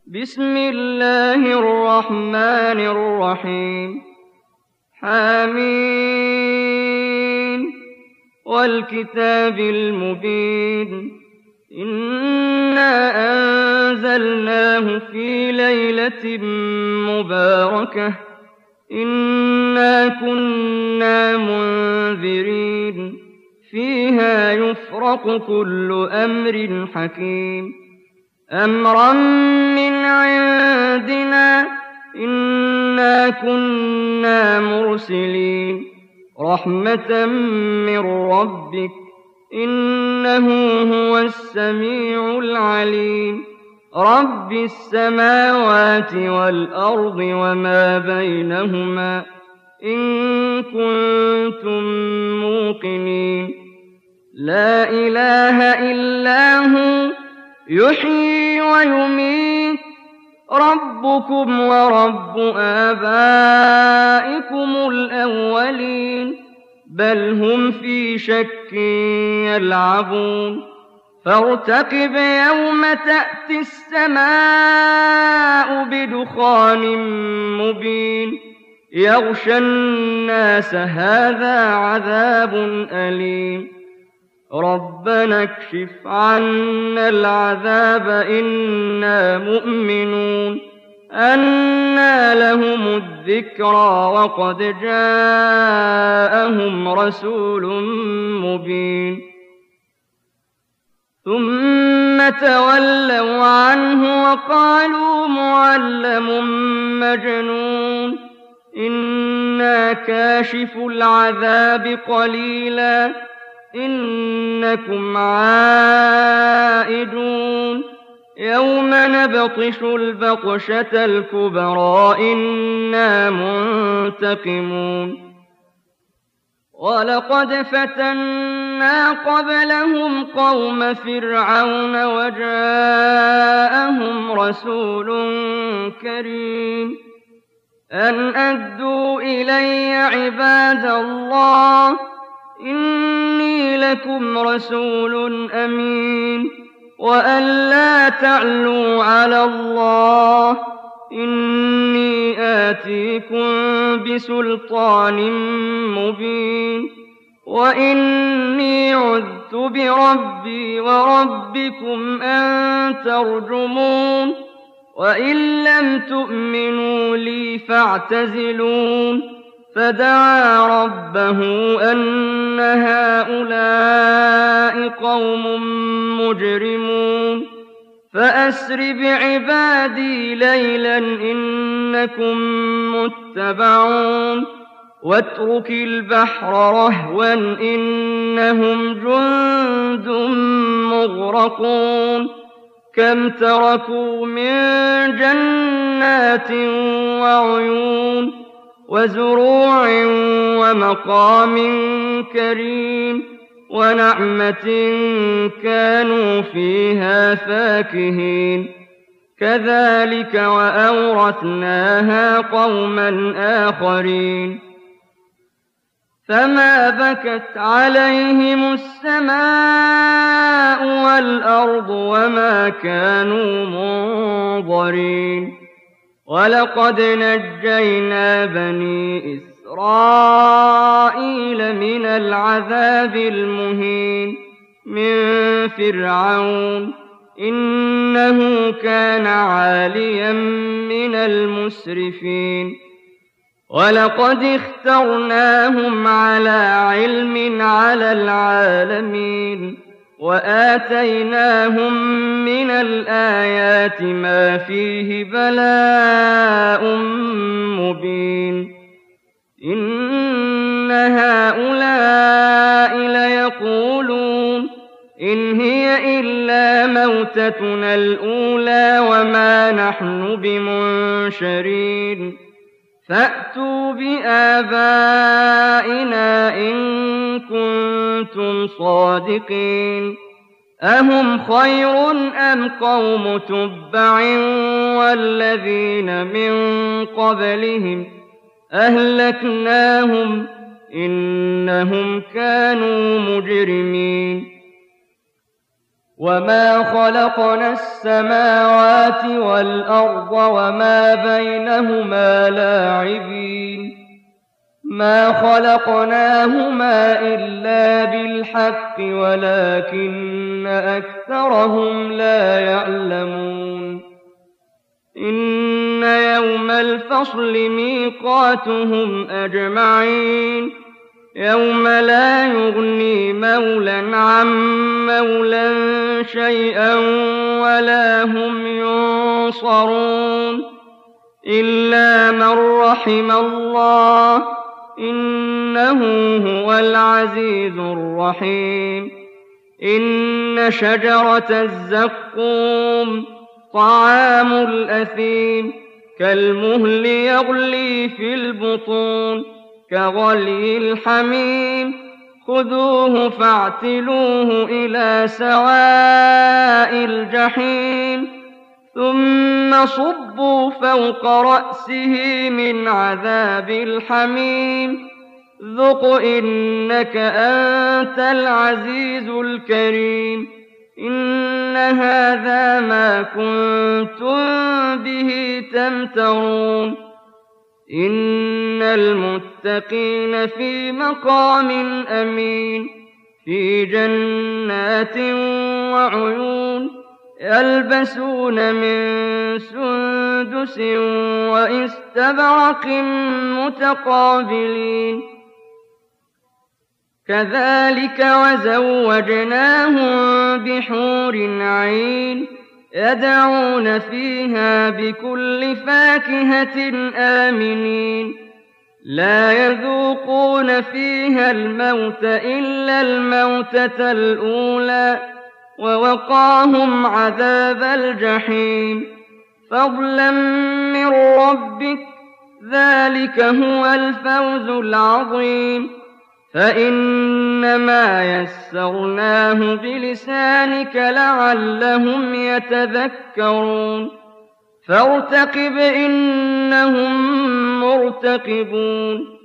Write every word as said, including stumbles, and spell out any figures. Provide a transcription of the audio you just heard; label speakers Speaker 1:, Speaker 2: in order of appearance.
Speaker 1: بسم الله الرحمن الرحيم حميم والكتاب المبين إنا أنزلناه في ليلة مباركة إنا كنا منذرين فيها يفرق كل أمر حكيم أمرا من عندنا إنا كنا مرسلين رحمة من ربك إنه هو السميع العليم رب السماوات والأرض وما بينهما إن كنتم موقنين لا إله إلا هو يحيي ويميت ربكم ورب آبائكم الأولين بل هم في شك يلعبون فارتقب يوم تأتي السماء بدخان مبين يغشى الناس هذا عذاب أليم ربنا اكشف عنا العذاب إنا مؤمنون أنى لهم الذكرى وقد جاءهم رسول مبين ثم تولوا عنه وقالوا معلم مجنون إنا كاشف العذاب قليلا إنكم عائدون يوم نبطش البطشة الكبرى إنا منتقمون ولقد فتنا قبلهم قوم فرعون وجاءهم رسول كريم أن أدوا إلي عباد الله إني لكم رسول أمين وأن لا تعلوا على الله إني آتيكم بسلطان مبين وإني عذت بربي وربكم أن ترجمون وإن لم تؤمنوا لي فاعتزلون فدعا ربه أن هؤلاء قوم مجرمون فأسر بعبادي ليلا إنكم متبعون واترك البحر رهوا إنهم جند مغرقون كم تركوا من جنات وعيون وزروع ومقام كريم ونعمة كانوا فيها فاكهين كذلك وأورثناها قوما آخرين فما بكت عليهم السماء والأرض وما كانوا منظرين ولقد نجينا بني إسرائيل من العذاب المهين من فرعون إنه كان عاليا من المسرفين ولقد اخترناهم على علم على العالمين وآتيناهم من الآيات ما فيه بلاء مبين إن هؤلاء ليقولون إن هي إلا موتتنا الأولى وما نحن بمنشرين فأتوا بآبائنا إن كنتم صادقين أهم خير أم قوم تبع والذين من قبلهم أهلكناهم إنهم كانوا مجرمين وما خلقنا السماوات والأرض وما بينهما لاعبين ما خلقناهما إلا بالحق ولكن أكثرهم لا يعلمون إن يوم الفصل ميقاتهم أجمعين يوم لا يغني مولى عن مولى شيئا ولا هم ينصرون إلا من رحم الله إنه هو العزيز الرحيم إن شجرة الزقوم طعام الأثيم كالمهل يغلي في البطون كغلي الحميم خذوه فاعتلوه إلى سواء الجحيم ثم صبوا فوق رأسه من عذاب الحميم ذق إنك أنت العزيز الكريم إن هذا ما كنتم به تمترون إن المتقين في مقام أمين في جنات وعيون يلبسون من سندس وإستبرق متقابلين كذلك وزوجناهم بحور عين يدعون فيها بكل فاكهة آمنين لا يذوقون فيها الموت إلا الموتة الأولى ووقاهم عذاب الجحيم فضلا من ربك ذلك هو الفوز العظيم فإنما يسرناه بلسانك لعلهم يتذكرون فارتقب إنهم مرتقبون